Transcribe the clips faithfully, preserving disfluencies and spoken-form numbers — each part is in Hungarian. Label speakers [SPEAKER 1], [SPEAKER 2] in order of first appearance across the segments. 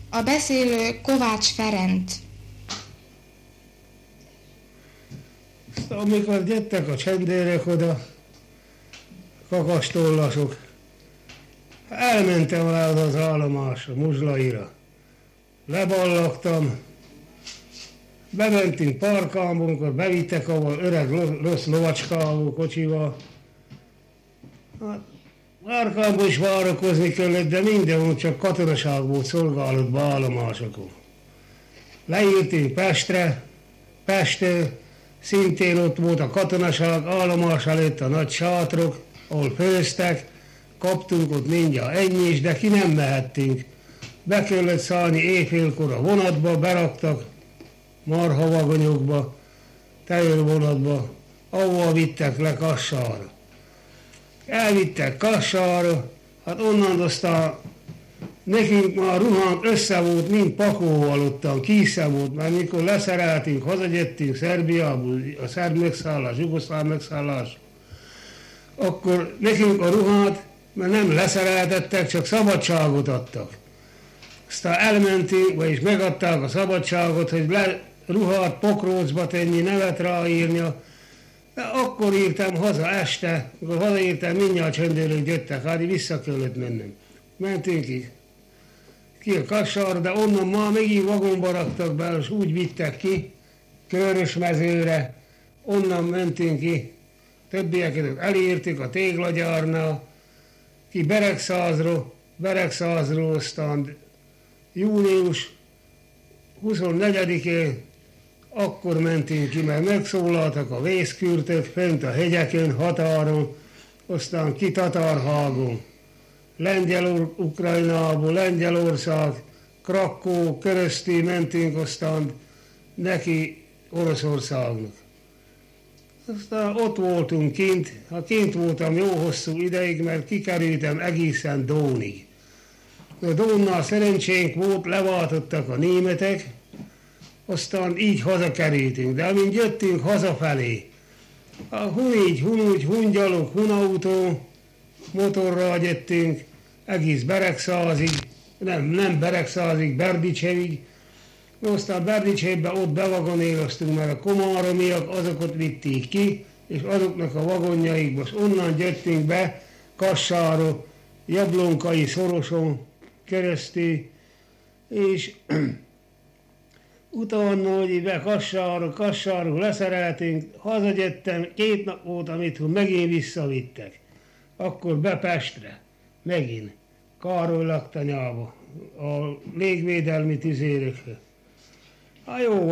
[SPEAKER 1] A beszélő Kovács Ferenc.
[SPEAKER 2] Amikor jöttek a csendőrök oda, kakastollasok, elmentem rá az állomásra, Muzslaira. Leballagtam, bementünk parkálba, amikor bevittek, ahol öreg rossz lovacskával, kocsival. Hát, parkálba is várakozni kellett, de mindenhol csak katonaság volt szolgálatban állomásokon. Leírtunk Pestre, Pestől, szintén ott volt a katonaság, állomás előtt a nagy sátrok, ahol főztek, kaptunk ott mindjárt ennyi is, de ki nem mehettünk. Be kellett szállni éjfélkor a vonatba, beraktak marhavagonyokba, tejőrvonatba, ahol vittek le Kassára. Elvittek Kassára, hát onnan aztán nekünk már ruhánk össze volt, mind pakóval ottan, kísze volt, mert mikor leszereltünk, hazagyöttünk Szerbiából, a szerb megszállás, jugoszláv megszállás, akkor nekünk a ruhát, mert nem leszereltettek, csak szabadságot adtak. Aztán elmentünk, vagyis megadták a szabadságot, hogy le ruhát pokrócba tenni, nevet ráírnia. De akkor írtam haza este, akkor hazaírtam, mindjárt csendőrök jöttek, hát vissza kellett mennem. Mentünk ki, ki a Kassar, de onnan már megint vagomba raktak be, és úgy vittek ki, Körösmezőre, onnan mentünk ki, többieket elírtuk a téglagyárnál, ki Beregszázról, Beregszázról, aztán június huszonnegyedikén akkor mentünk ki, mert megszólaltak a vészkürtök fent a hegyeken, határon, aztán ki Tatárhágon, Lengyel-Ukrajnából, Lengyelország, Krakó keresztül mentünk, aztán neki Oroszországnak. Aztán ott voltunk kint, ha kint voltam jó hosszú ideig, mert kikerültem egészen Dónig. A Dónnál szerencsénk volt, leváltottak a németek, aztán így hazakerültünk, de amint jöttünk hazafelé, a hun így, hun úgy, hun gyalog, hun autó, motorral jöttünk, egész Beregszázig, nem, nem Beregszázig, Berdicsevig, aztán Berdicsevben ott bevagonéroztunk, mert a komáromiak azokat vitték ki, és azoknak a vagonjaikba, és onnan jöttünk be Kassára, Jablonkai Szoroson keresztül, és utána, hogy be Kassára, Kassára leszereltünk, hazagyettem, két nap volt, amit megint visszavittek. Akkor be Pestre, megint, Károly laktanyába, a légvédelmi tüzérökhöz. Hát jó,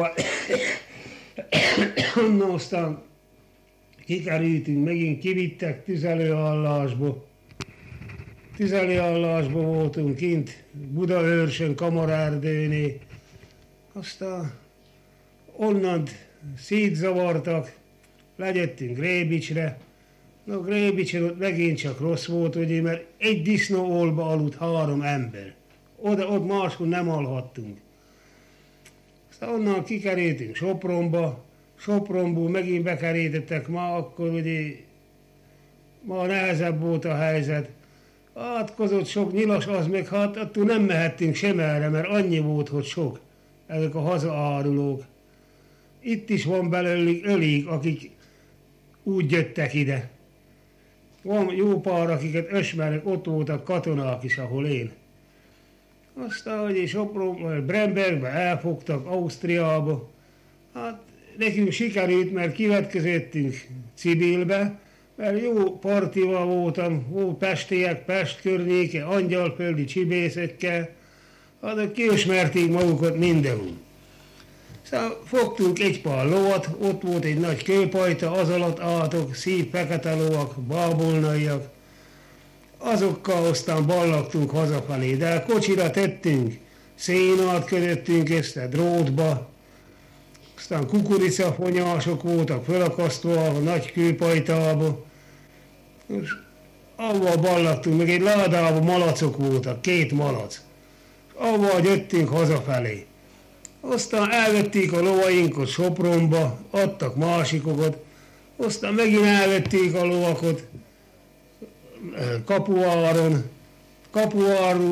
[SPEAKER 2] onnan aztán kikerültünk, megint kivittek tüzelőállásba. Tüzelőállásba voltunk kint, Budaörsön, Kamarárdőnél. Aztán onnan szétzavartak, lejöttünk Grébicsre. Na, Grébicsen ott megint csak rossz volt, ugye, mert egy disznóolba aludt három ember. Oda, ott máskor nem alhattunk. Aztán onnan kikerültünk Sopronba, Sopronból megint bekerítettek, ma akkor ugye ma nehezebb volt a helyzet. Átkozott sok nyilas, az meg hát attól nem mehettünk sem erre, mert annyi volt, hogy sok, ezek a hazaárulók. Itt is van belőlük ölig, akik úgy jöttek ide. Van jó pár, akiket ösmerek, ott voltak katonák is, ahol én. Aztán, hogy és Sopron, Brembergbe elfogtak, Ausztriába. Hát nekünk sikerült, mert kivetkezöttünk civilbe, mert jó partival voltam, volt pestiek, Pest környéke, angyalföldi csibészekkel, hát kiismerték magukat mindenhol. Szóval fogtunk egy pár lovat, ott volt egy nagy kőpajta, az alatt álltok, szép fekete lovak, bábolnaiak. Azokkal aztán ballagtunk hazafelé, de kocsira tettünk, szénát kötöttünk ezt a drótba, aztán kukoricafonyások voltak fölakasztva a nagy kőpajtába, és avval ballagtunk, meg egy ládában malacok voltak, két malac, és avval jöttünk hazafelé. Aztán elvették a lovainkat Sopronba, adtak másikokat, aztán megint elvették a lovakot Kapuáron, Kapuáról,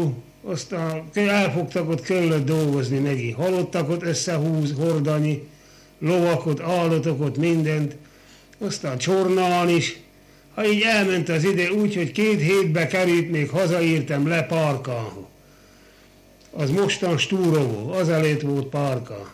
[SPEAKER 2] aztán elfogtak ott kellett dolgozni megint. Halottakot összehúz, hordani, lovakot, állatokat, mindent. Aztán csornán is. Ha így elment az ide úgy, hogy két hétbe került, még hazaírtam le Párkához. Az mostan Stúrovó, azelőtt volt Párka.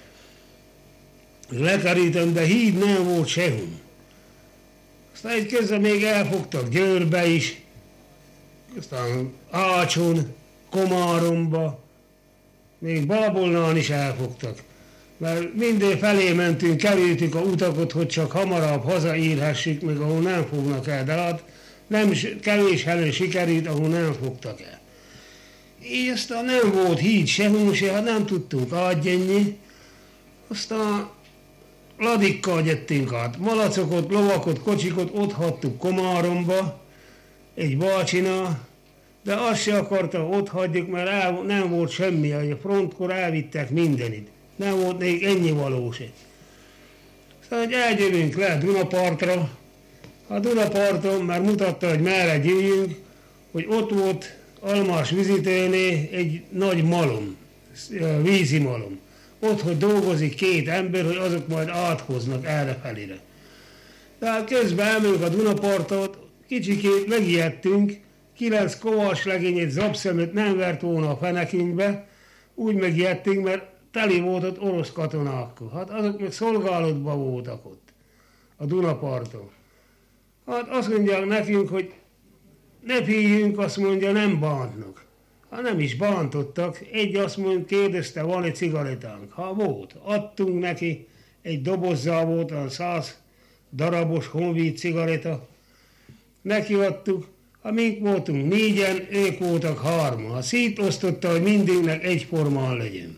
[SPEAKER 2] Lekerítem, de híd nem volt sehol. Aztán egy közben még elfogtak Győrbe is, aztán Ácson, Komáromba, még Bábolnán is elfogtak. Mert minden felé mentünk, kerültük a utakat, hogy csak hamarabb hazaírhessük, meg ahol nem fognak el, de hát nem kevés helyen sikerült, ahol nem fogtak el. Így aztán nem volt híd sehol se, hát nem tudtunk átjönni, aztán ladikkal jöttünk át. Malacokot, lovakot, kocsikot ott hagytuk Komáromba, egy bácsinál, de azt se akarta, ott hagyjuk, mert el, nem volt semmi, a frontkor elvittek mindenit. Nem volt még ennyi való se. Szóval, hogy eljövünk le Dunapartra. A Dunaparton már mutatta, hogy merre gyűjjünk, hogy ott volt Almás vizitőnél egy nagy malom, vízi malom. Ott, hogy dolgozik két ember, hogy azok majd áthoznak errefelére. Tehát közben elmegyünk a Dunapartot, kicsikét megijedtünk, kilenc kovas legény egy zabszemét nem vert volna a fenekünkbe, úgy megijedtünk, mert teli volt ott orosz katonákkal. Hát azok meg szolgálatban voltak ott, a Dunaparton. Hát azt mondják nekünk, hogy ne figyeljünk, azt mondja, nem bántnak. Ha nem is bántottak, egy azt mondja, kérdezte, van egy cigarettánk. Ha volt, adtunk neki, egy dobozzal volt, a száz darabos honvéd cigaretta. Neki adtuk, ha mink voltunk négyen, ők voltak hárman. Ha szétosztotta, hogy mindegynek egyformán legyen.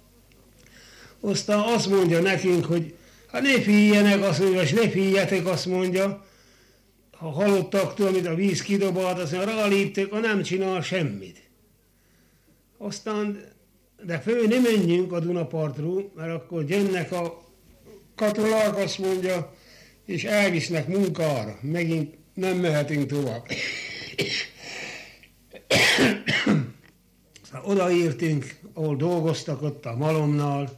[SPEAKER 2] Aztán azt mondja nekünk, hogy ha ne figyeljenek, azt mondja, és ne figyeljetek, azt mondja, ha halottaktól, amit a víz kidobált, azt mondja, ráléptek, ha nem csinál semmit. Aztán, de fő, ne menjünk a Dunapartról, mert akkor jönnek a katonák, azt mondja, és elvisznek munkára. Megint nem mehetünk tovább. Szóval odaírtunk, ahol dolgoztak ott a malomnál.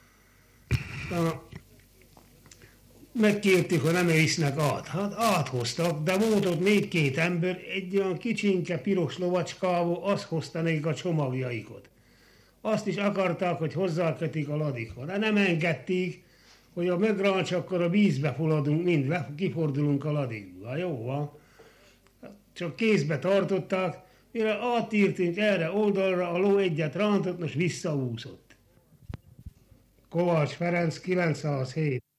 [SPEAKER 2] Megkértük, hogy nem visznek át. Hát áthoztak, de volt ott még két ember, egy olyan kicsinke piros lovacskával, azt hozta nekik a csomagjaikat. Azt is akarták, hogy hozzákötik a ladikba, de nem engedték, hogy a megráncs, akkor a vízbe fulladunk, mind le, kifordulunk a ladikba. Jó van. Csak kézbe tartották, mire átírtunk erre oldalra, a ló egyet rántott, most visszaúszott. Kovács Ferenc, kilencszázhét.